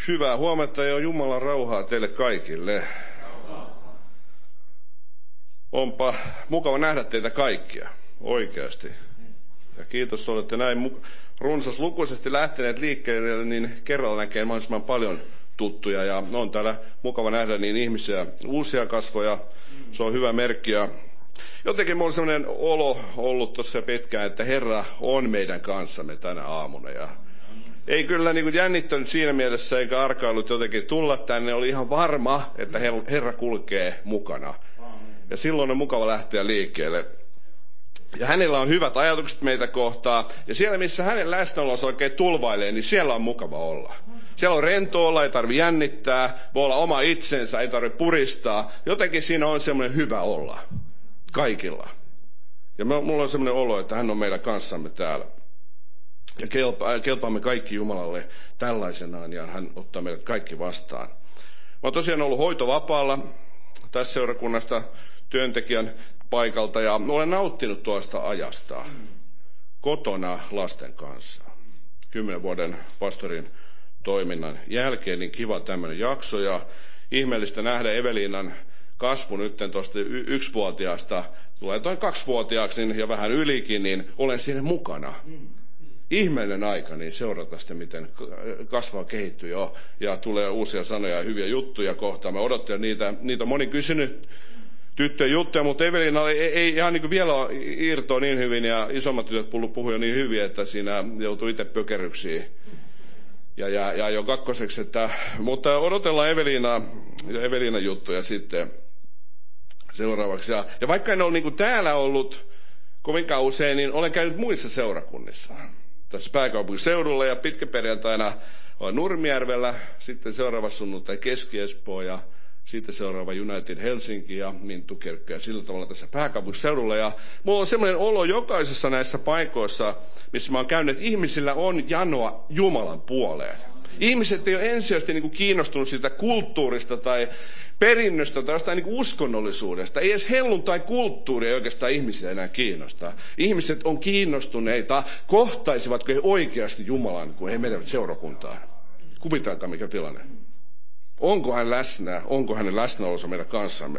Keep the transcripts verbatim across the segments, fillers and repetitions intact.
Hyvää huomenta ja Jumalan rauhaa teille kaikille. Onpa mukava nähdä teitä kaikkia, oikeasti. Ja kiitos, olette näin runsaslukuisesti lähteneet liikkeelle, niin kerralla näkee mahdollisimman paljon tuttuja. Ja on täällä mukava nähdä niin ihmisiä, uusia kasvoja, se on hyvä merkki. Ja jotenkin minulla on sellainen olo ollut tuossa pitkään, että Herra on meidän kanssamme tänä aamuna. Ja ei kyllä niin kuin jännittänyt siinä mielessä eikä arkailut jotenkin tulla tänne. Oli ihan varma, että Herra kulkee mukana. Ja silloin on mukava lähteä liikkeelle. Ja hänellä on hyvät ajatukset meitä kohtaan. Ja siellä, missä hänen läsnäolonsa oikein tulvailee, niin siellä on mukava olla. Siellä on rento olla, ei tarvitse jännittää, voi olla oma itsensä, ei tarvitse puristaa. Jotenkin siinä on semmoinen hyvä olla. Kaikilla. Ja mulla on semmoinen olo, että hän on meidän kanssamme täällä. Ja kelpa, kelpaamme kaikki Jumalalle tällaisenaan ja hän ottaa meidät kaikki vastaan. Mä oon tosiaan ollut hoitovapaalla tässä seurakunnasta työntekijän paikalta ja olen nauttinut tuosta ajasta kotona lasten kanssa. Kymmenen vuoden pastorin toiminnan jälkeen niin kiva tämmöinen jakso ja ihmeellistä nähdä Eveliinan kasvu nyt tuosta yksivuotiaasta tulee toin kaksivuotiaaksi ja vähän ylikin, niin olen siinä mukana. Ihmeellinen aika, niin seurata sitten, miten kasvaa, kehittyy jo, ja tulee uusia sanoja ja hyviä juttuja kohtaan. Mä odottelen niitä, niitä on moni kysynyt tyttöjen juttuja, mutta Evelina ei, ei ihan niin kuin vielä irtoa niin hyvin, ja isommat tytöt puhui jo niin hyvin, että siinä joutuu itse pökeryksiin. Ja, ja, ja jo kakkoseksi, että, mutta odotellaan Evelinaa ja Evelinan juttuja sitten seuraavaksi. Ja, ja vaikka en ole niin kuin täällä ollut kovinkaan usein, niin olen käynyt muissa seurakunnissa. Tässä pääkaupunkiseudulla ja pitkäperjantaina on Nurmijärvellä, sitten seuraava sunnuntai Keski-Espoo ja sitten seuraava United Helsinki ja Minttukirkko ja sillä tavalla tässä pääkaupunkiseudulla. Ja mulla on semmoinen olo jokaisessa näissä paikoissa, missä mä oon käynyt, että ihmisillä on janoa Jumalan puoleen. Ihmiset ei ole ensisijaisesti niin kuin kiinnostunut siitä kulttuurista tai perinnöstä tai jostain niin kuin uskonnollisuudesta. Ei edes helluntai-kulttuuri ei oikeastaan ihmisiä enää kiinnostaa. Ihmiset on kiinnostuneita, kohtaisivatko he oikeasti Jumalan, kun he menevät seurakuntaan. Kuvitelkaa mikä tilanne. Onko hän läsnä, onko hänen läsnäolonsa meidän kanssamme.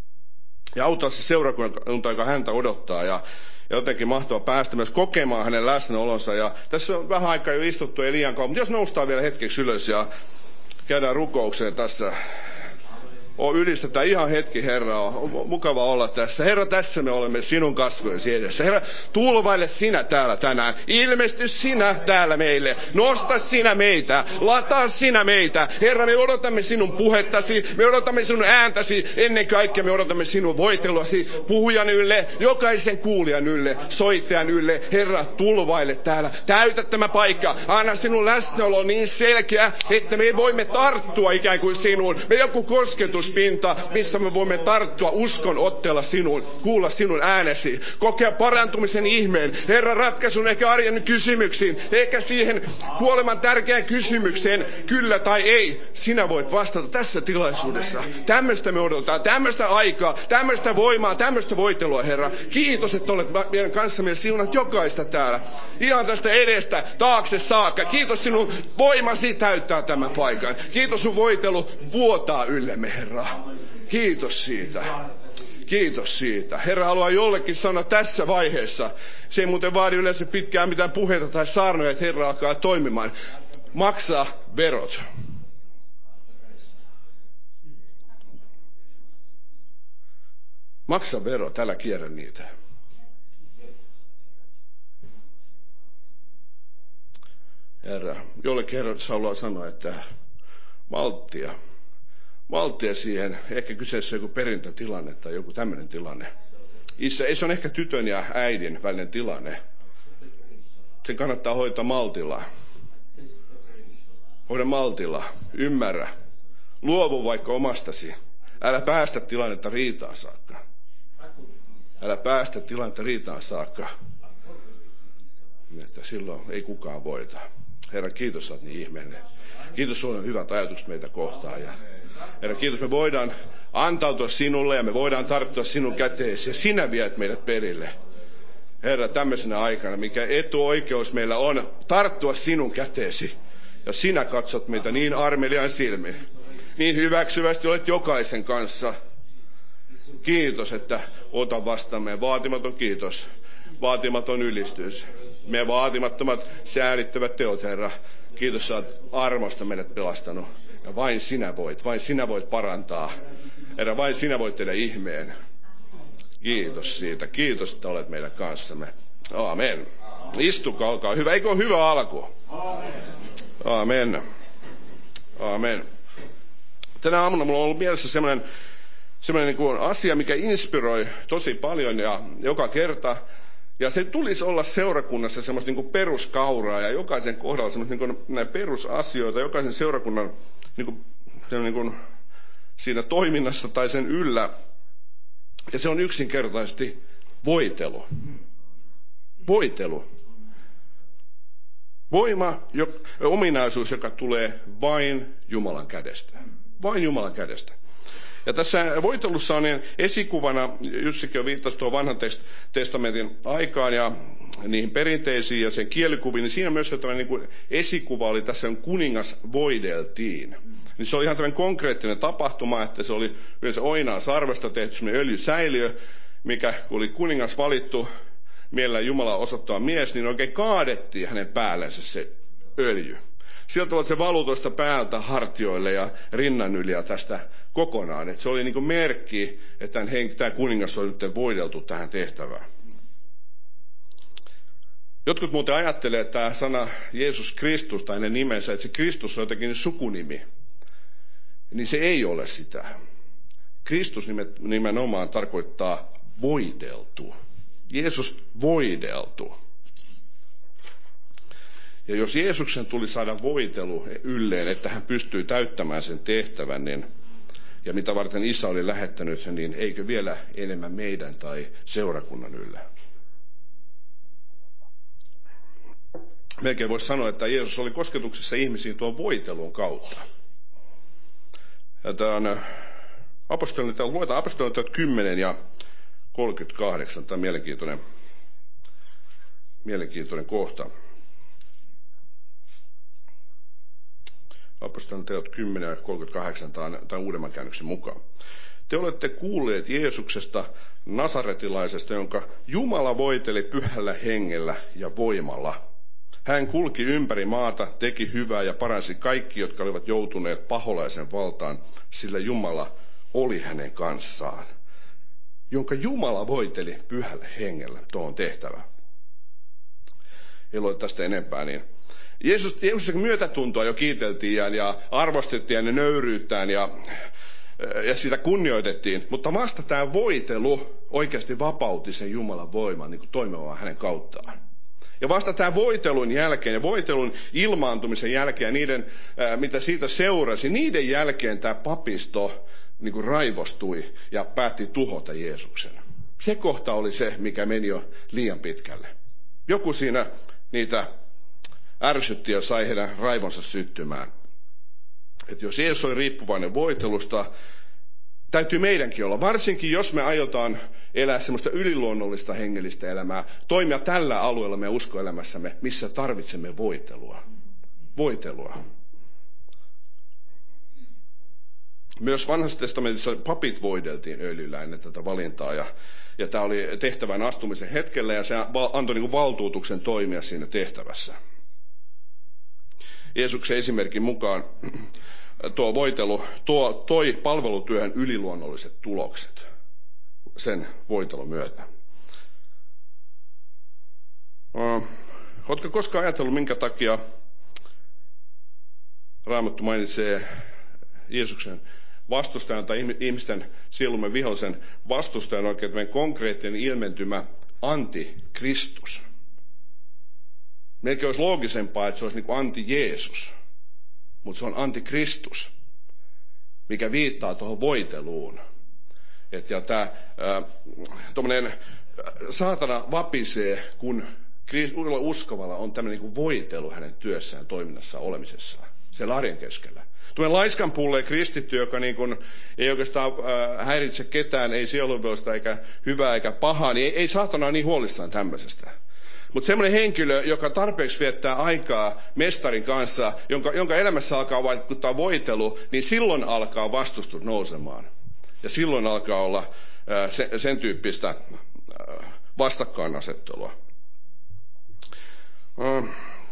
Ja auttaa se seurakunta, joka häntä odottaa ja Ja jotenkin mahtava päästä myös kokemaan hänen läsnäolonsa. Ja tässä on vähän aikaa jo istuttu, ei liian kauan, mutta jos noustaan vielä hetkeksi ylös ja käydään rukoukseen tässä. O, ylistetään ihan hetki, Herra. On mukava olla tässä. Herra, tässä me olemme sinun kasvojesi edessä. Herra, tulvaile sinä täällä tänään. Ilmesty sinä täällä meille. Nosta sinä meitä. Lataa sinä meitä. Herra, me odotamme sinun puhettasi. Me odotamme sinun ääntäsi. Ennen kaikkea me odotamme sinun voiteluasi. Puhujan ylle, jokaisen kuulijan ylle, soittajan ylle. Herra, tulvaile täällä. Täytä tämä paikka. Anna sinun läsnäolo niin selkeä, että me voimme tarttua ikään kuin sinuun. Me joku kosketus pinta, missä me voimme tarttua uskon otteella sinuun, kuulla sinun äänesi, kokea parantumisen ihmeen, Herra, ratkaisun ehkä arjen kysymyksiin, ehkä siihen kuoleman tärkeään kysymykseen, kyllä tai ei, sinä voit vastata tässä tilaisuudessa. Tämmöistä me odotetaan, tämmöistä aikaa, tämmöistä voimaa, tämmöistä voitelua, Herra. Kiitos, että olet meidän kanssamme ja siunat jokaista täällä. Ihan tästä edestä, taakse saakka. Kiitos sinun voimasi täyttää tämän paikan. Kiitos sun voitelu vuotaa yllemme, Herra. Kiitos siitä. Kiitos siitä. Herra haluaa jollekin sanoa tässä vaiheessa. Se ei muuten vaadi yleensä pitkään mitään puheita tai saarnoja, että Herra alkaa toimimaan. Maksaa verot. Maksa verot, älä kierrä niitä. Herra, jollekin Herra haluaa sanoa, että malttia. Malttia siihen, ehkä kyseessä joku perintötilanne tai joku tämmöinen tilanne. Isä, se on ehkä tytön ja äidin välinen tilanne. Sen kannattaa hoitaa maltilla. Hoida maltilla. Ymmärrä. Luovu vaikka omastasi. Älä päästä tilannetta riitaan saakka. Älä päästä tilannetta riitaan saakka. Että silloin ei kukaan voita. Herra, kiitos, olet niin ihmeellinen. Kiitos, sinulla on hyvät ajatukset meitä kohtaan. Ja Herra, kiitos, me voidaan antautua sinulle ja me voidaan tarttua sinun käteesi ja sinä viet meidät perille. Herra, tämmöisenä aikana, mikä etuoikeus meillä on tarttua sinun käteesi Ja sinä katsot meitä niin armeliaan silmin. Niin hyväksyvästi olet jokaisen kanssa. Kiitos, että ota vastaan meidän vaatimaton kiitos. Vaatimaton ylistys. Meidän vaatimattomat säälittävät teot, Herra. Kiitos, sä oot armosta meidät pelastanut. Ja vain sinä voit, vain sinä voit parantaa. Herra, vain sinä voit tehdä ihmeen. Kiitos siitä. Kiitos, että olet meidän kanssamme. Aamen. Istukaa, olkaa hyvä. Eikö ole hyvä alku? Aamen. Aamen. Tänä aamuna mulla on ollut mielessä sellainen, sellainen niin kuin asia, mikä inspiroi tosi paljon ja joka kerta. Ja se tulisi olla seurakunnassa semmoista niin kuin peruskauraa ja jokaisen kohdalla semmoista niin kuin näitä perusasioita, jokaisen seurakunnan niin kuin, niin kuin siinä toiminnassa tai sen yllä. Ja se on yksinkertaisesti voitelu. Voitelu. Voima, jo, ominaisuus, joka tulee vain Jumalan kädestä. Vain Jumalan kädestä. Ja tässä voitelussa on niin esikuvana, Jussikin jo viittasi tuon vanhan testamentin aikaan ja niihin perinteisiin ja sen kielikuviin, niin siinä myös tämmöinen niin kuin esikuva oli tässä, kuningas voideltiin. Niin se oli ihan tämmöinen konkreettinen tapahtuma, että se oli yleensä oinaan sarvesta tehty semmoinen öljysäiliö, mikä kun oli kuningas valittu, mielellään Jumala osoittava mies, niin oikein kaadettiin hänen päällensä se öljy. Sieltä tavalla se valui tuosta päältä hartioille ja rinnan yli ja tästä kokonaan. Et se oli niin kuin merkki, että tämä kuningas oli nyt voideltu tähän tehtävään. Jotkut muuten ajattelee, että tämä sana Jeesus Kristus tai hänen nimensä, että se Kristus on jotenkin sukunimi. Niin se ei ole sitä. Kristus nimenomaan tarkoittaa voideltu. Jeesus voideltu. Ja jos Jeesuksen tuli saada voitelu ylleen, että hän pystyy täyttämään sen tehtävän, niin, ja mitä varten Isä oli lähettänyt, niin eikö vielä enemmän meidän tai seurakunnan yllä? Melkein voisi sanoa, että Jeesus oli kosketuksessa ihmisiin tuon voitelun kautta. Ja tämä on apostolien, luetaan apostolien teot kymmenen ja kolmekymmentäkahdeksan. Tämä on mielenkiintoinen, mielenkiintoinen kohta. Apostolien teot kymmenen ja kolmekymmentäkahdeksan tämän uudemman käännöksen mukaan. Te olette kuulleet Jeesuksesta, nasaretilaisesta, jonka Jumala voiteli pyhällä hengellä ja voimalla. Hän kulki ympäri maata, teki hyvää ja paransi kaikki, jotka olivat joutuneet paholaisen valtaan, sillä Jumala oli hänen kanssaan. Jonka Jumala voiteli pyhällä hengellä, tuohon tehtävään. Ei lue tästä enempää, niin Jeesus, Jeesuksen myötätuntoa jo kiiteltiin ja, ja arvostettiin ja nöyryyttään ja, ja sitä kunnioitettiin. Mutta vasta tämä voitelu oikeasti vapautti sen Jumalan voiman niin kuin toimimaan hänen kauttaan. Ja vasta tämän voitelun jälkeen ja voitelun ilmaantumisen jälkeen ja niiden, ää, mitä siitä seurasi, niiden jälkeen tämä papisto niin kuin raivostui ja päätti tuhota Jeesuksen. Se kohta oli se, mikä meni jo liian pitkälle. Joku siinä niitä ärsytti ja sai heidän raivonsa syttymään. Että jos Jeesus oli riippuvainen voitelusta, täytyy meidänkin olla. Varsinkin jos me aiotaan elää semmoista yliluonnollista hengellistä elämää, toimia tällä alueella meidän uskoelämässämme, missä tarvitsemme voitelua. Voitelua. Myös vanhassa testamentissa papit voideltiin öljyllä ennen tätä valintaa. Ja, ja tämä oli tehtävän astumisen hetkellä ja se antoi niin kuin valtuutuksen toimia siinä tehtävässä. Jeesuksen esimerkin mukaan tuo voitelu tuo, toi palvelutyöhön yliluonnolliset tulokset sen voitelun myötä. Oletko koskaan ajatellut, minkä takia Raamattu mainitsee Jeesuksen vastustajan tai ihmisten sielumme vihollisen vastustajan oikein tämmöinen konkreettinen ilmentymä antikristus? Melkein olisi loogisempaa, että se olisi niin kuin anti-Jeesus, mutta se on antikristus, mikä viittaa tuohon voiteluun. Et ja tämä tuommoinen saatana vapisee, kun uskovalla on tämmöinen niin kuin voitelu hänen työssään, toiminnassaan, olemisessaan, sen arjen keskellä. Tuommoinen laiskanpulleen kristitty, joka niin kuin ei oikeastaan häiritse ketään, ei sielunvihollista eikä hyvää eikä pahaa, niin ei, ei saatana ole niin huolissaan tämmöisestä. Mutta semmoinen henkilö, joka tarpeeksi viettää aikaa mestarin kanssa, jonka, jonka elämässä alkaa vaikuttaa voitelu, niin silloin alkaa vastustus nousemaan. Ja silloin alkaa olla ää, sen, sen tyyppistä ää, vastakkainasettelua. Ää,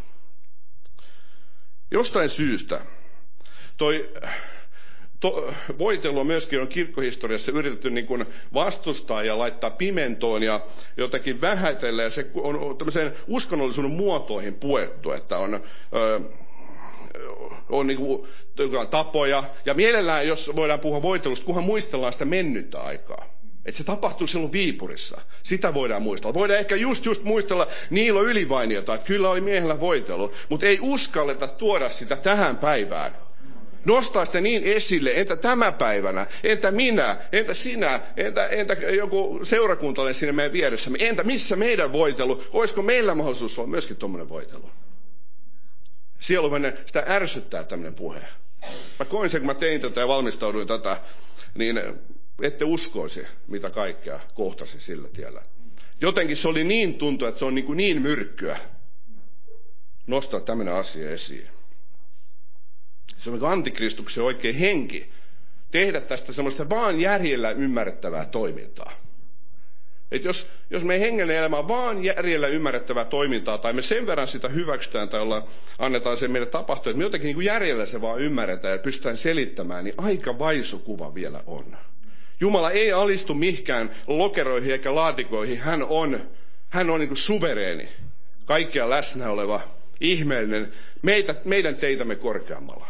jostain syystä toi... To, voitelua myöskin on kirkkohistoriassa yritetty niin kuin vastustaa ja laittaa pimentoon ja jotenkin vähätellä. Ja se on tämmöiseen uskonnollisuuden muotoihin puettu, että on, ö, on niin kuin tapoja. Ja mielellään, jos voidaan puhua voitelusta, kunhan muistellaan sitä mennyttä aikaa. Että se tapahtui silloin Viipurissa. Sitä voidaan muistella. Voidaan ehkä just just muistella Niilo Ylivainiota, että kyllä oli miehellä voitelu. Mutta ei uskalleta tuoda sitä tähän päivään. Nostaa sitä niin esille, entä tämä päivänä, entä minä, entä sinä, entä, entä joku seurakuntalainen siinä meidän vieressämme, entä missä meidän voitelu, olisiko meillä mahdollisuus olla myöskin tuommoinen voitelu. Sieluvainen, sitä ärsyttää tämmöinen puhe. Mä koin sen, kun mä tein tätä ja valmistauduin tätä, niin ette uskoisi, mitä kaikkea kohtasi sillä tiellä. Jotenkin se oli niin tuntua, että se on niin, kuin niin myrkkyä nostaa tämmöinen asia esiin. Se on antikristuksen oikein henki. Tehdä tästä semmoista vaan järjellä ymmärrettävää toimintaa. Et jos, jos meidän hengellinen elämä on vaan järjellä ymmärrettävää toimintaa, tai me sen verran sitä hyväksytään, tai olla, annetaan se meille tapahtua, että me jotenkin niin kuin järjellä se vaan ymmärretään ja pystytään selittämään, niin aika vaisu kuva vielä on. Jumala ei alistu mihinkään lokeroihin eikä laatikoihin. Hän on, hän on niin kuin suvereeni, kaikkea läsnä oleva, ihmeellinen, meitä, meidän teitämme korkeammalla.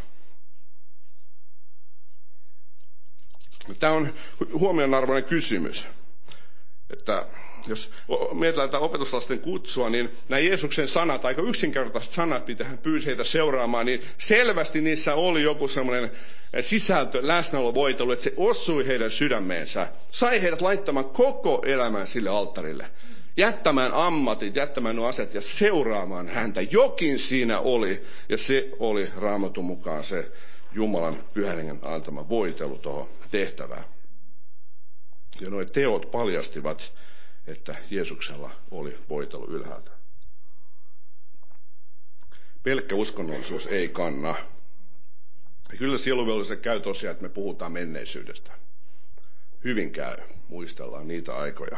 Tämä on huomionarvoinen kysymys, että jos mietitään tätä opetuslasten kutsua, niin nämä Jeesuksen sanat, aika yksinkertaiset sanat, mitä hän pyysi heitä seuraamaan, niin selvästi niissä oli joku semmoinen sisältö, läsnäolovoitelu, että se osui heidän sydämeensä, sai heidät laittamaan koko elämän sille alttarille, jättämään ammatit, jättämään nuo aset ja seuraamaan häntä. Jokin siinä oli, ja se oli Raamatun mukaan se Jumalan pyhän hengen antama voitelu tuohon tehtävään. Ja nuo teot paljastivat, että Jeesuksella oli voitelu ylhäältä. Pelkkä uskonnollisuus ei kanna. Ja kyllä sieluvelvolliselle käy tosiaan, että me puhutaan menneisyydestä. Hyvin käy, muistellaan niitä aikoja.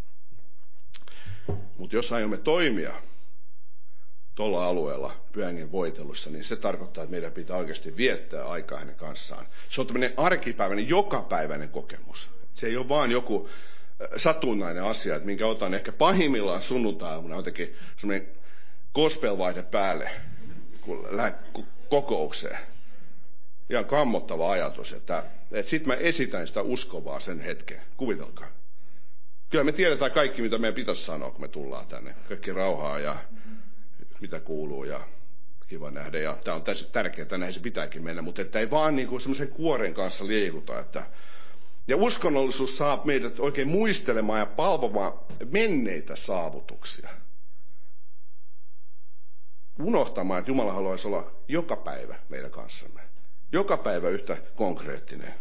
Mutta jos aiomme toimia tuolla alueella pyhän hengen voitelussa, niin se tarkoittaa, että meidän pitää oikeasti viettää aikaa hänen kanssaan. Se on tämmöinen arkipäiväinen, jokapäiväinen kokemus. Se ei ole vaan joku satunnainen asia, että minkä otan ehkä pahimmillaan sunnuntai-aamuna jotenkin semmoinen gospel-vaihde päälle, kun lähden kokoukseen. Ihan kammottava ajatus, että, että sitten mä esitän sitä uskovaa sen hetken. Kuvitelkaa. Kyllä me tiedetään kaikki, mitä meidän pitäisi sanoa, kun me tullaan tänne. Kaikki rauhaa ja mitä kuuluu ja kiva nähdä. Ja tämä on tässä tärkeää, näin se pitääkin mennä, mutta että ei vaan niin kuin semmoisen kuoren kanssa liikuta. Että... Ja uskonnollisuus saa meidät oikein muistelemaan ja palvomaan menneitä saavutuksia. Unohtamaan, että Jumala haluaisi olla joka päivä meidän kanssamme. Joka päivä yhtä konkreettinen.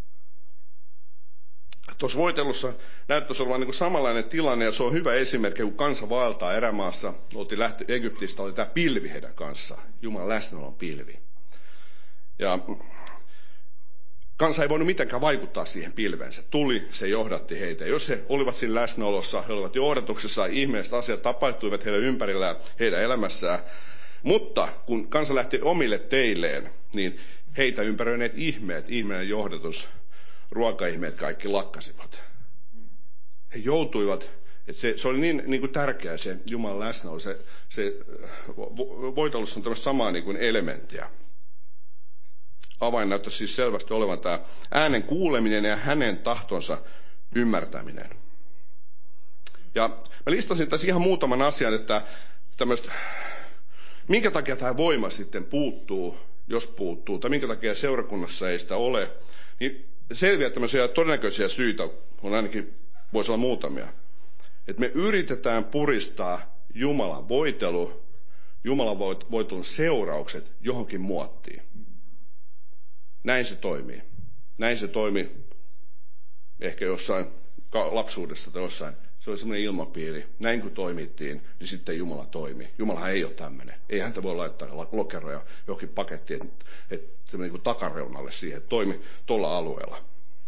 Tuossa voitelussa näyttäisi olevan niin kuin samanlainen tilanne, ja se on hyvä esimerkki, kun kansa vaeltaa erämaassa. Oltiin lähtö Egyptistä, oli tämä pilvi heidän kanssaan. Jumalan läsnäolon pilvi. Ja kansa ei voinut mitenkään vaikuttaa siihen pilveen. Se tuli, se johdatti heitä. Ja jos he olivat siinä läsnäolossa, he olivat johdatuksessa, ihmeelliset asiat tapahtuivat heidän ympärillään, heidän elämässään. Mutta kun kansa lähti omille teilleen, niin heitä ympäröineet ihmeet, ihmeellinen johdatus, ruokaihmeet kaikki lakkasivat. He joutuivat, että se, se oli niin, niin kuin tärkeää se Jumalan läsnäolo, se, se voitelussa on tämmöistä samaa niin kuin elementtiä. Avain näyttäisi siis selvästi olevan tämä äänen kuuleminen ja hänen tahtonsa ymmärtäminen. Ja mä listasin tässä ihan muutaman asian, että tämmöistä, minkä takia tämä voima sitten puuttuu, jos puuttuu, tai minkä takia seurakunnassa ei sitä ole, niin selviä tämmöisiä todennäköisiä syitä on ainakin, voisi olla muutamia. Että me yritetään puristaa Jumalan voitelu, Jumalan voitelun seuraukset johonkin muottiin. Näin se toimii. Näin se toimi ehkä jossain lapsuudessa tai jossain Se oli semmoinen ilmapiiri. Näin kun toimittiin, niin sitten Jumala toimi. Jumalahan ei ole tämmöinen. Ei häntä voi laittaa lokeroja johonkin pakettiin, että, että niin kuin takareunalle siihen, että toimi tuolla alueella.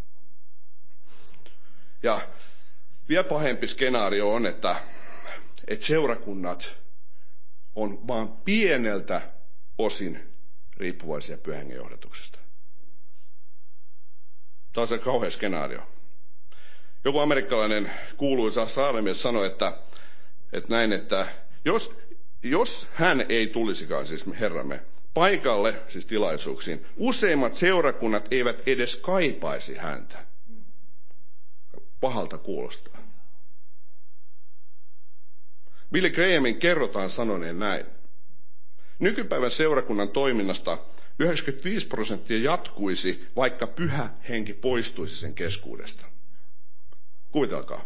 Ja vielä pahempi skenaario on, että, että seurakunnat on vain pieneltä osin riippuvaisia Pyhän Hengen johdatuksesta. Tämä on se kauhea skenaario. Joku amerikkalainen kuuluisa saarnamies sanoi, että, että näin, että jos, jos hän ei tulisikaan, siis Herramme, paikalle, siis tilaisuuksiin, useimmat seurakunnat eivät edes kaipaisi häntä. Pahalta kuulostaa. Billy Grahamin kerrotaan sanoneen näin. Nykypäivän seurakunnan toiminnasta yhdeksänkymmentäviisi prosenttia jatkuisi, vaikka Pyhä Henki poistuisi sen keskuudesta. Kuvitelkaa.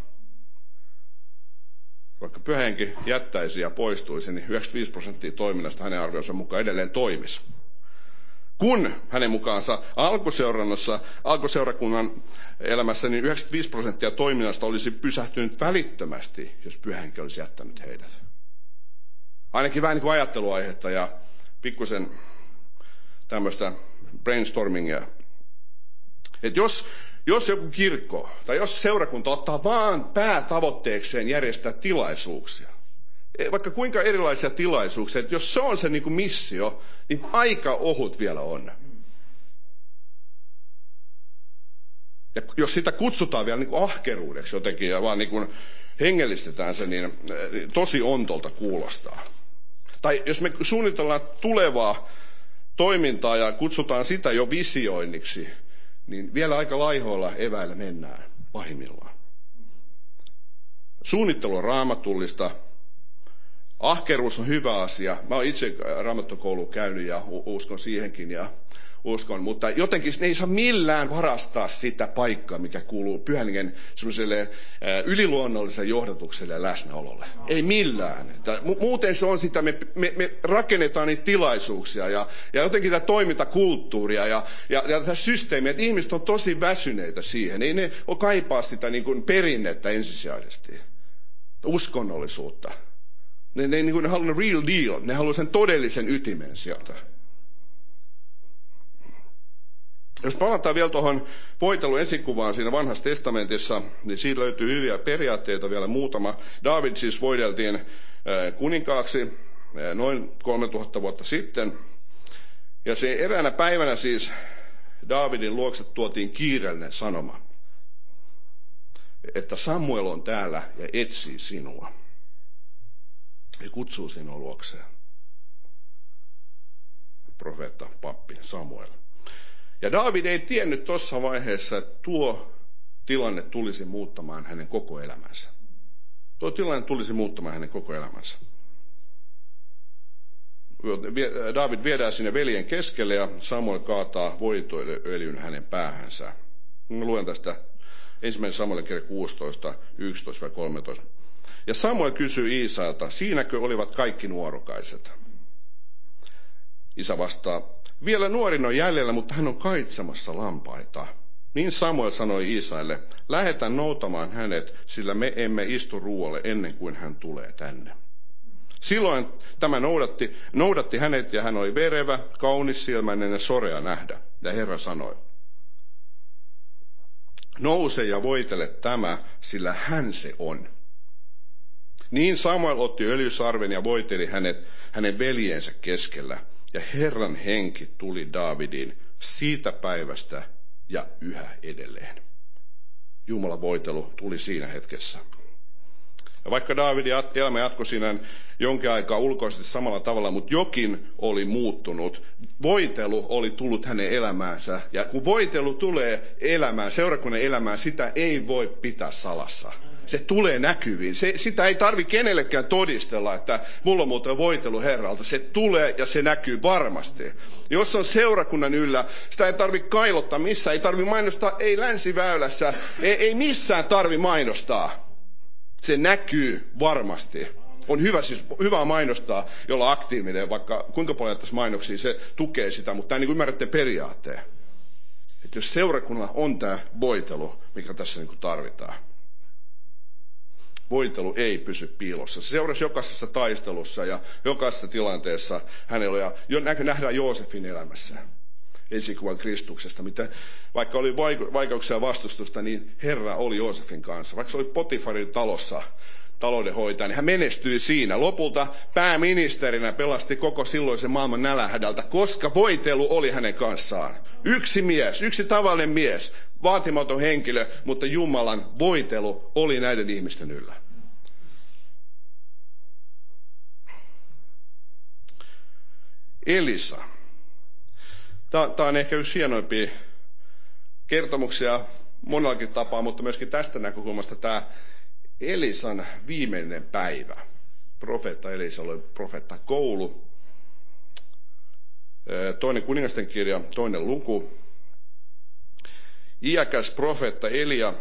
Vaikka Pyhä Henki jättäisi ja poistuisi, niin yhdeksänkymmentäviisi prosenttia toiminnasta hänen arvionsa mukaan edelleen toimisi. Kun hänen mukaansa alkuseurannassa, alkuseurakunnan elämässä, niin yhdeksänkymmentäviisi prosenttia toiminnasta olisi pysähtynyt välittömästi, jos Pyhä Henki olisi jättänyt heidät. Ainakin vähän niin kuin ajatteluaihetta ja pikkusen tämmöistä brainstormingia. Että jos, jos joku kirkko tai jos seurakunta ottaa vaan päätavoitteekseen järjestää tilaisuuksia, vaikka kuinka erilaisia tilaisuuksia, että jos se on se niin kuin missio, niin aika ohut vielä on. Ja jos sitä kutsutaan vielä niin kuin ahkeruudeksi jotenkin ja vaan niin kuin hengellistetään se, niin tosi ontolta kuulostaa. Tai jos me suunnitellaan tulevaa toimintaa ja kutsutaan sitä jo visioinniksi, niin vielä aika laihoilla eväillä mennään pahimmillaan. Suunnittelu on raamatullista. Ahkeruus on hyvä asia. Mä oon itse raamattokoulua käynyt ja uskon siihenkin ja uskon, mutta jotenkin ne ei saa millään varastaa sitä paikkaa, mikä kuuluu Pyhän Hengen semmoiselle yliluonnolliselle johdatukselle ja läsnäololle. Ei millään. Muuten se on sitä, me, me, me rakennetaan niitä tilaisuuksia ja, ja jotenkin tätä toimintakulttuuria ja, ja, ja tätä systeemiä, että ihmiset on tosi väsyneitä siihen. Ei ne ole kaipaa sitä niin kuin perinnettä ensisijaisesti, uskonnollisuutta. Ne, ne, ne, ne haluaa real deal, ne haluaa sen todellisen ytimen sieltä. Jos palataan vielä tuohon voitelun esikuvaan siinä vanhassa testamentissa, niin siitä löytyy hyviä periaatteita vielä muutama. David siis voideltiin kuninkaaksi noin kolmetuhatta vuotta sitten. Ja se eräänä päivänä siis Davidin luokse tuotiin kiireellinen sanoma, että Samuel on täällä ja etsii sinua. Ja kutsuu sinua luokseen. Profeetta, pappi Samuel. Ja David ei tiennyt tuossa vaiheessa, että tuo tilanne tulisi muuttamaan hänen koko elämänsä. Tuo tilanne tulisi muuttamaan hänen koko elämänsä. David viedään sinne veljen keskelle ja Samuel kaataa voitoöljyn hänen päähänsä. Mä luen tästä ensimmäinen Samuelin kirja kuusitoista, yksitoista kolmetoista. Ja Samuel kysyy Iisailta, siinäkö olivat kaikki nuorukaiset? Isä vastaa, vielä nuorin on jäljellä, mutta hän on kaitsemassa lampaita. Niin Samuel sanoi Iisaille, lähetä noutamaan hänet, sillä me emme istu ruoalle ennen kuin hän tulee tänne. Silloin tämä noudatti, noudatti hänet ja hän oli verevä, kaunissilmäinen ja sorea nähdä. Ja Herra sanoi, nouse ja voitele tämä, sillä hän se on. Niin Samuel otti öljysarven ja voiteli hänet hänen veljensä keskellä. Ja Herran henki tuli Davidin siitä päivästä ja yhä edelleen. Jumalan voitelu tuli siinä hetkessä. Ja vaikka Davidin elämä jatkoi siinä jonkin aikaa ulkoisesti samalla tavalla, mutta jokin oli muuttunut. Voitelu oli tullut hänen elämäänsä. Ja kun voitelu tulee elämään, seurakunnan elämään, sitä ei voi pitää salassa. Se tulee näkyviin. Se, sitä ei tarvi kenellekään todistella, että mulla on muuten voitelu Herralta. Se tulee ja se näkyy varmasti. Jos on seurakunnan yllä, sitä ei tarvi kailottaa missään. Ei tarvi mainostaa, ei länsiväylässä. Ei, ei missään tarvi mainostaa. Se näkyy varmasti. On hyvä, siis, hyvä mainostaa, jolla aktiivinen, vaikka kuinka paljon tässä mainoksia, se tukee sitä. Mutta niin ymmärrätte periaatteen. Että jos seurakunnalla on tämä voitelu, mikä tässä niin tarvitaan. voitelu ei pysy piilossa. Se seurasi jokaisessa taistelussa ja jokaisessa tilanteessa hänellä. Ja jo nähdään Joosefin elämässä esikuvan Kristuksesta, mitä, vaikka oli vaikeuksia ja vastustusta, niin Herra oli Joosefin kanssa. Vaikka se oli Potifarin talossa taloudenhoitaja, niin hän menestyi siinä. Lopulta pääministerinä pelasti koko silloisen maailman nälähädältä, koska voitelu oli hänen kanssaan. Yksi mies, yksi tavallinen mies, vaatimaton henkilö, mutta Jumalan voitelu oli näiden ihmisten yllä. Elisa. Tämä on ehkä yksi hienoimpia kertomuksia monellakin tapaa, mutta myöskin tästä näkökulmasta tämä Elisan viimeinen päivä. Profeetta Elisa oli profeetta koulu. Toinen kuningasten kirja, toinen luku. Iäkäs profeetta Elia,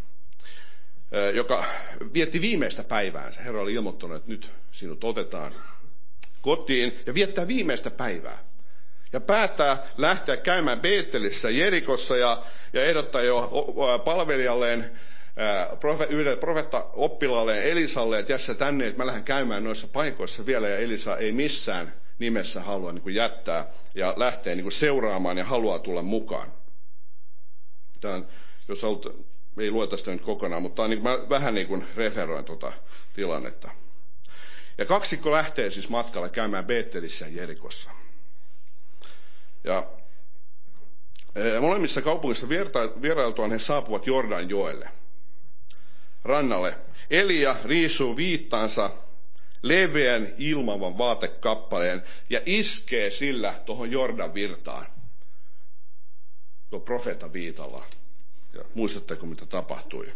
joka vietti viimeistä päiväänsä. Herra oli ilmoittanut, että nyt sinut otetaan kotiin ja viettää viimeistä päivää. Ja päättää lähteä käymään Beetelissä Jerikossa ja, ja ehdottaa jo palvelijalleen, profe, yhdelle profeetta-oppilaalle Elisalle, että jässä tänne, että mä lähden käymään noissa paikoissa vielä. Ja Elisa ei missään nimessä halua niin kuin jättää ja lähtee niin kuin seuraamaan ja haluaa tulla mukaan. Tämän, jos haluat, ei lueta sitä nyt kokonaan, mutta on niin, mä vähän niin kuin referoin tuota tilannetta. Ja kaksikko lähtee siis matkalla käymään Beetelissä ja Jerikossa. Ja molemmissa kaupungissa vierailtuaan he saapuvat Jordanjoelle rannalle. Elia riisuu viittaansa leveän ilmavan vaatekappaleen ja iskee sillä tuohon Jordan virtaan. Tuo profeetan viitalla. Ja muistatteko, mitä tapahtui?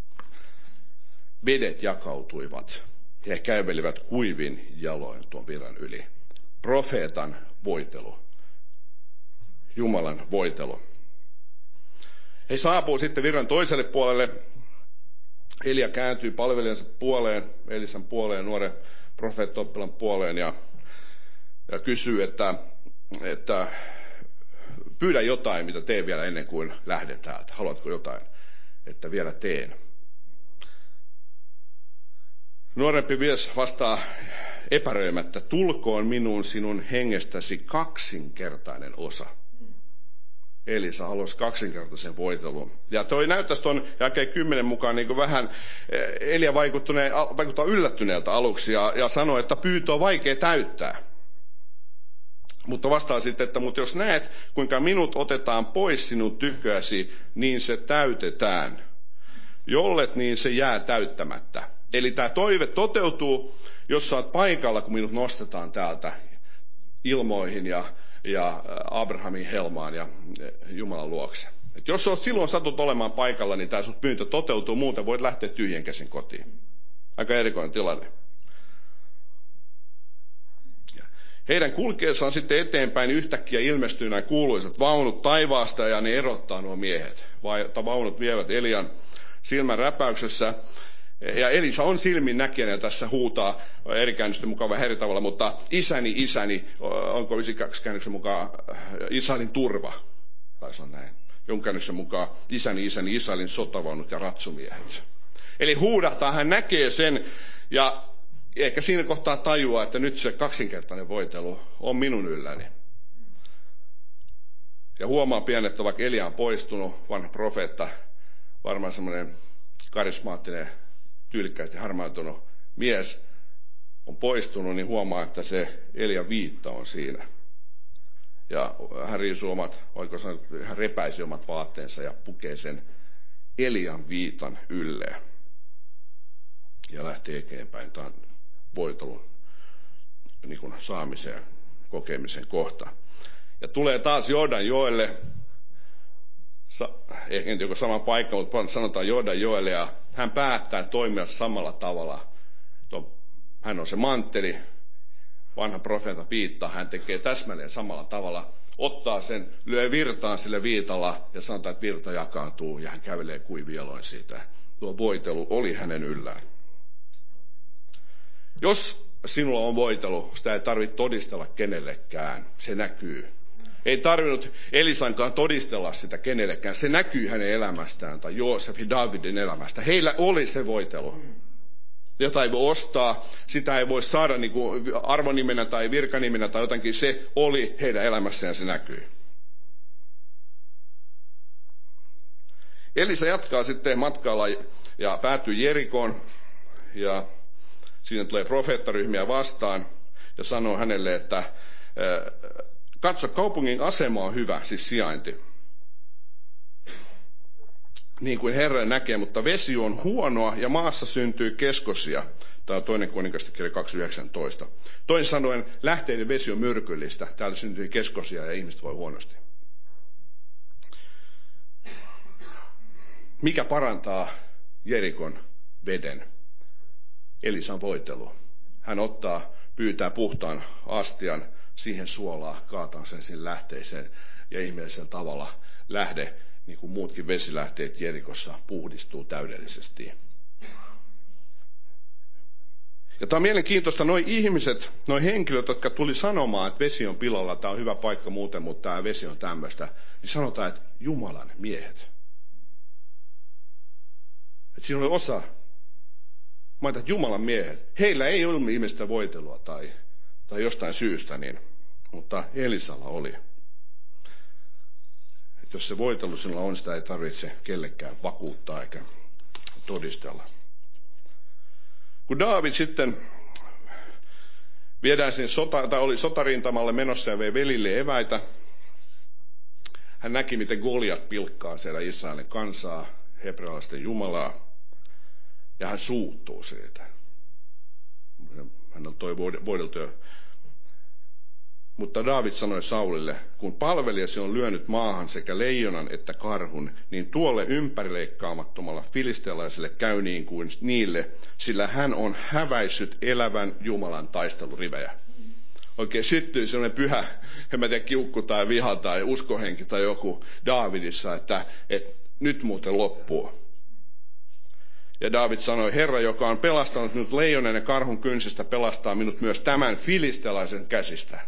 Vedet jakautuivat ja he kävelivät kuivin jaloin tuon virran yli. Profeetan voitelu. Jumalan voitelu. He saapuu sitten virran toiselle puolelle. Elia kääntyy palvelijansa puoleen, Elisan puoleen, nuoren profeetta-oppilaan puoleen ja, ja kysyy, että, että pyydä jotain, mitä teen vielä ennen kuin lähden täältä. Haluatko jotain, että vielä teen? Nuorempi mies vastaa epäröimättä, tulkoon minuun sinun hengestäsi kaksinkertainen osa. Elisa halusi kaksinkertaisen voitelun. Ja toi näyttäisi tuon jälkeen kymmenen mukaan niin kuin vähän Elia vaikuttaa yllättyneeltä aluksi ja, ja sanoi, että pyyntö on vaikea täyttää. Mutta vastaa sitten, että mutta jos näet, kuinka minut otetaan pois sinun tyköäsi, niin se täytetään. Jollet, niin se jää täyttämättä. Eli tämä toive toteutuu, jos sä oot paikalla, kun minut nostetaan täältä ilmoihin ja ja Abrahamin helmaan ja Jumalan luokse. Et jos olet silloin satut olemaan paikalla, niin tämä sun pyyntö toteutuu, muuten voit lähteä tyhjän käsin kotiin. Aika erikoinen tilanne. Ja heidän kulkeessaan sitten eteenpäin yhtäkkiä ilmestyy nämä kuuluisat vaunut taivaasta ja ne erottaa nuo miehet. Vai, vaunut vievät Elian silmän räpäyksessä. Ja Elisa on silmin näkijänä tässä huutaa eri käännösten mukaan vähän eri tavalla, mutta isäni, isäni, onko yhdeksänkymmentäkaksi käännöksen mukaan Israelin turva, taisi olla näin. Jonkun käännöksen mukaan isäni, isäni, Israelin sotavaunut ja ratsumiehet. Eli huudahtaa, hän näkee sen ja ehkä siinä kohtaa tajuaa, että nyt se kaksinkertainen voitelu on minun ylläni. Ja huomaa pian, että vaikka Elia on poistunut, vanha profeetta, varmaan semmoinen karismaattinen, tyylikkäästi harmaantunut mies on poistunut, niin huomaa, että se Elian viitta on siinä. Ja hän riisuu omat, oliko sanoa, hän repäisi omat vaatteensa ja pukee sen Elian viitan ylleen. Ja lähtee eteenpäin tämän voitelun niin kuin saamiseen, kokemisen kohta. Ja tulee taas Jordanjoelle, ehkä en tiedä sama paikka, mutta sanotaan Jordanjoelle, ja hän päättää toimia samalla tavalla. Hän on se mantteli, vanha profeetta viittaa, hän tekee täsmälleen samalla tavalla. Ottaa sen, lyö virtaan sille viitalla ja sanotaan, että virta jakaantuu ja hän kävelee kuivieloin siitä. Tuo voitelu oli hänen yllään. Jos sinulla on voitelu, sitä ei tarvitse todistella kenellekään. Se näkyy. Ei tarvinnut Elisankaan todistella sitä kenellekään. Se näkyy hänen elämästään tai Joosefin Davidin elämästä. Heillä oli se voitelu. jota ei voi ostaa, sitä ei voi saada niin kuin arvonimenä tai virkanimenä tai jotenkin. Se oli heidän elämässään, se näkyy. Elisa jatkaa sitten matkalla ja päätyy Jerikoon ja siinä tulee profeettaryhmiä vastaan ja sanoo hänelle, että katso, kaupungin asema on hyvä, siis sijainti. Niin kuin Herra näkee, mutta vesi on huonoa ja maassa syntyy keskosia. Tämä on toinen kuninkasten kirja kaksi yhdeksäntoista. Toisin sanoen, lähteiden vesi on myrkyllistä. Täällä syntyy keskosia ja ihmiset voi huonosti. Mikä parantaa Jerikon veden? Elisan voitelu. Hän ottaa, pyytää puhtaan astian, siihen suolaa, kaataa sen sinne lähteeseen ja ihmeellisellä tavalla lähde, niin kuin muutkin vesilähteet Jerikossa, puhdistuu täydellisesti. Ja tämä on mielenkiintoista, noi ihmiset, noi henkilöt, jotka tuli sanomaan, että vesi on pilalla, tämä on hyvä paikka muuten, mutta tämä vesi on tämmöistä, niin sanotaan, että Jumalan miehet. Että siinä oli osa, mä ajattelin, että Jumalan miehet, heillä ei ollut ihmistä voitelua tai, tai jostain syystä, niin, mutta Elisalla oli. Että jos se voitelu sinulla on, sitä ei tarvitse kellekään vakuuttaa eikä todistella. Kun Daavid sitten viedään sinne sota, tai oli sotarintamalle menossa ja vei velille eväitä, hän näki, miten Goliat pilkkaa siellä Israelin kansaa, hebrealaisten jumalaa, ja hän suuttuu siitä. Hän on toi voideltu jo. Mutta Daavid sanoi Saulille, kun palvelijasi on lyönyt maahan sekä leijonan että karhun, niin tuolle ympärileikkaamattomalla filistealaiselle käy niin kuin niille, sillä hän on häväissyt elävän Jumalan taistelurivejä. Oikein syttyi sellainen pyhä, en mä tiedä, kiukku tai viha tai uskohenki tai joku Daavidissa, että, että nyt muuten loppuu. Ja Daavid sanoi, Herra, joka on pelastanut minut leijonan ja karhun kynsistä, pelastaa minut myös tämän filistelaisen käsistä.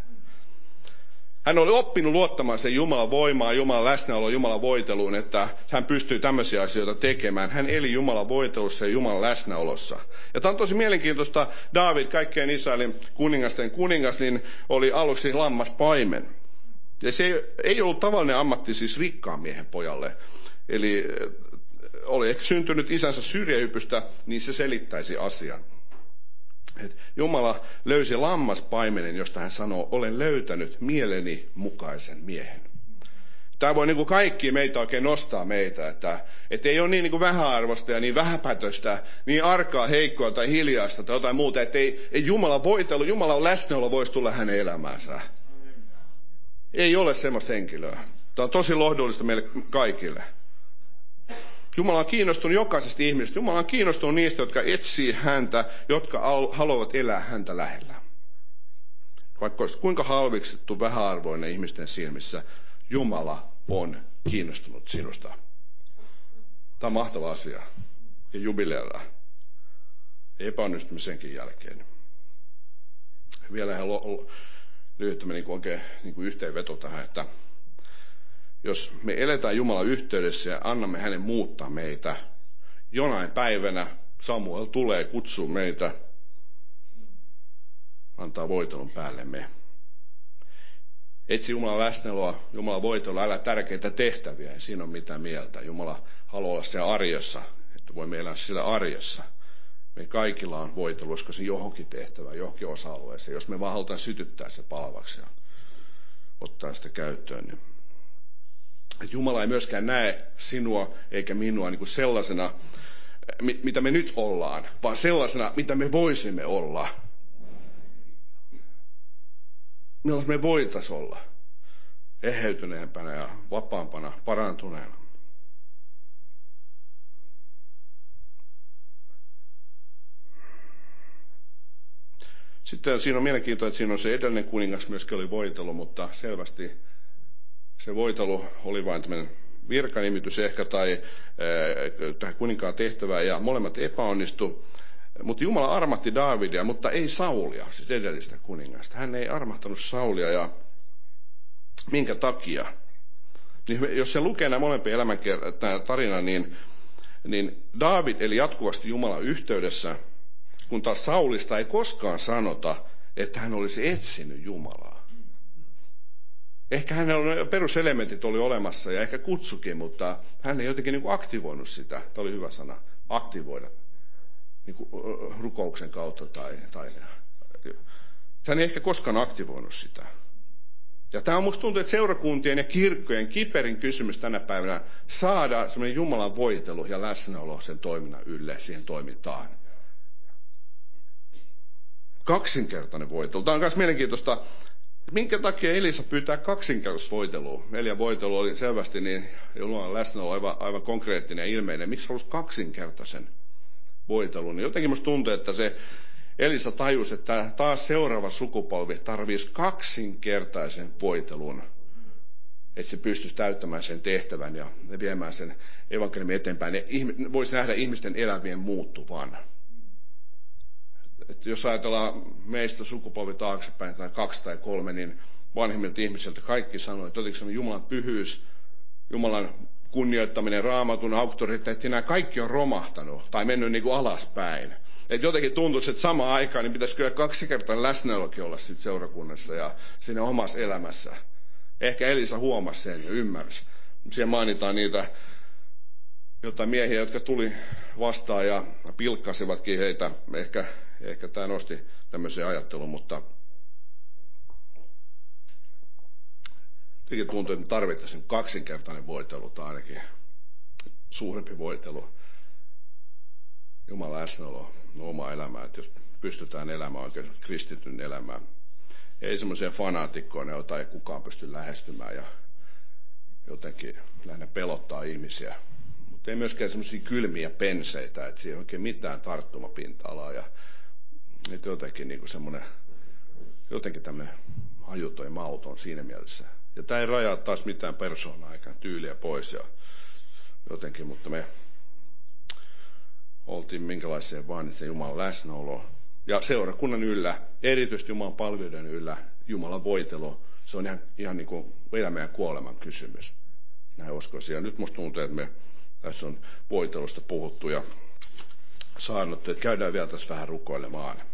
Hän oli oppinut luottamaan sen Jumalan voimaan, Jumalan läsnäoloon, Jumalan voiteluun, että hän pystyy tämmöisiä asioita tekemään. Hän eli Jumalan voitelussa ja Jumalan läsnäolossa. Ja tämä on tosi mielenkiintoista. Daavid, kaikkien Israelin kuningasten kuningas, niin oli aluksi lammaspaimen. Ja se ei ollut tavallinen ammatti siis rikkaan miehen pojalle. Eli oli ehkä syntynyt isänsä syrjähypystä, niin se selittäisi asian. Et Jumala löysi lammaspaimenen, josta hän sanoo, olen löytänyt mieleni mukaisen miehen. Tämä voi niin kuin kaikki meitä oikein nostaa meitä, että, että ei ole niin, niin kuin vähäarvosta ja niin vähäpätöistä, niin arkaa, heikkoa tai hiljaista tai jotain muuta, että ei, ei Jumala voitelu, Jumalan läsnäolo voisi tulla hänen elämäänsä. Ei ole semmoista henkilöä. Tämä on tosi lohdullista meille kaikille. Jumala on kiinnostunut jokaisesta ihmisestä. Jumala on kiinnostunut niistä, jotka etsii häntä, jotka haluavat elää häntä lähellä. Vaikka olisi kuinka halveksettu vähäarvoinen ihmisten silmissä, Jumala on kiinnostunut sinusta. Tämä on mahtava asia. Ja jubileella. Epäonnistumisenkin jälkeen. Vielä ihan lyhyt niin oikein niin kuin yhteenveto tähän, että jos me eletään Jumalan yhteydessä ja annamme hänen muuttaa meitä, jonain päivänä Samuel tulee kutsua meitä, antaa voitelun päällemme. Etsi Jumalan läsnäoloa, Jumalan voitelua, älä tärkeitä tehtäviä, ei siinä ole mitään mieltä. Jumala haluaa olla siellä arjessa, että voimme elää siellä arjessa. Me kaikilla on voitelu, koska se johonkin tehtävään, johonkin osa-alueeseen. Jos me vaan halutaan sytyttää se palvaksi ja ottaa sitä käyttöön, niin että Jumala ei myöskään näe sinua eikä minua niin kuin sellaisena, mitä me nyt ollaan, vaan sellaisena, mitä me voisimme olla. Millaisen me voitaisiin olla eheytyneempänä ja vapaampana, parantuneena. Sitten siinä on mielenkiintoista, että siinä on se edellinen kuningas myöskin oli voitelu, mutta selvästi se voitelu oli vain tämmöinen virkanimitys ehkä tai tähän kuninkaan tehtävään ja molemmat epäonnistu. Mutta Jumala armahti Daavidia, mutta ei Saulia, siis edellistä kuningasta. Hän ei armahtanut Saulia ja minkä takia? Niin jos se lukee nämä molempia elämän tarina, niin, niin Daavid eli jatkuvasti Jumalan yhteydessä, kun taas Saulista ei koskaan sanota, että hän olisi etsinyt Jumalaa. Ehkä hänellä peruselementit oli olemassa ja ehkä kutsukin, mutta hän ei jotenkin niin kuin aktivoinut sitä. Tämä oli hyvä sana, aktivoida niin kuin rukouksen kautta. Tai, tai, hän ei ehkä koskaan aktivoinut sitä. Ja tämä on musta tuntuu, että seurakuntien ja kirkkojen kiperin kysymys tänä päivänä saada semmoinen Jumalan voitelu ja läsnäolo sen toiminnan ylle, siihen toimintaan. Kaksinkertainen voitelu. Tämä on myös mielenkiintoista. Minkä takia Elisa pyytää kaksinkertaista voitelua? Elian voitelu oli selvästi niin Jumalan läsnäolo aivan, aivan konkreettinen ja ilmeinen. Miksi halusi kaksinkertaisen voitelun? Niin jotenkin musta tuntuu, että se Elisa tajusi, että taas seuraava sukupolvi tarvitsisi kaksinkertaisen voitelun, että se pystyisi täyttämään sen tehtävän ja viemään sen evankeliumin eteenpäin. Ja voisi nähdä ihmisten elävien muuttuvan. Että jos ajatellaan meistä sukupolvi taaksepäin tai kaksi tai kolme, niin vanhemmilta ihmisiltä kaikki sanoi, että jotenkin se Jumalan pyhyys, Jumalan kunnioittaminen, Raamatun auktoriteetti, nämä kaikki on romahtanut tai mennyt niin kuin alaspäin. Että jotenkin tuntuisi, että samaan aikaan niin pitäisi kyllä kaksi kertaa läsnäolokin olla sit seurakunnassa ja siinä omassa elämässä. Ehkä Elisa huomasi sen ja ymmärsi. Siellä mainitaan niitä jotain miehiä, jotka tuli vastaan ja pilkkasivatkin heitä. Ehkä, ehkä tämä nosti tämmöisen ajattelun, mutta jotenkin tuntuu, että me tarvittaisiin kaksinkertainen voitelu tai ainakin suurempi voitelu. Jumalan läsnäolo on oma elämä, että jos pystytään elämään oikein kristityn elämään. Ei semmoisia fanaatikkoja, joita ei kukaan pysty lähestymään ja jotenkin lähinnä pelottaa ihmisiä. Mutta ei myöskään semmoisia kylmiä penseitä, että siihen ei oikein mitään tarttumapinta-alaa. Ja että jotenkin niin kuin semmoinen, jotenkin tämmöinen hajuton ja mauton siinä mielessä. Ja tämä ei rajaa taas mitään persoonaa eikä tyyliä pois ja jotenkin, mutta me oltiin minkälaisia vaan, että Jumalan läsnäolo ja seurakunnan yllä, erityisesti Jumalan palveluiden yllä, Jumalan voitelu, se on ihan, ihan niin kuin elämän ja kuoleman kysymys. Näin uskoisin. Ja nyt musta tuntuu, että me tässä on voitelusta puhuttu ja saanut, että käydään vielä tässä vähän rukoilemaan.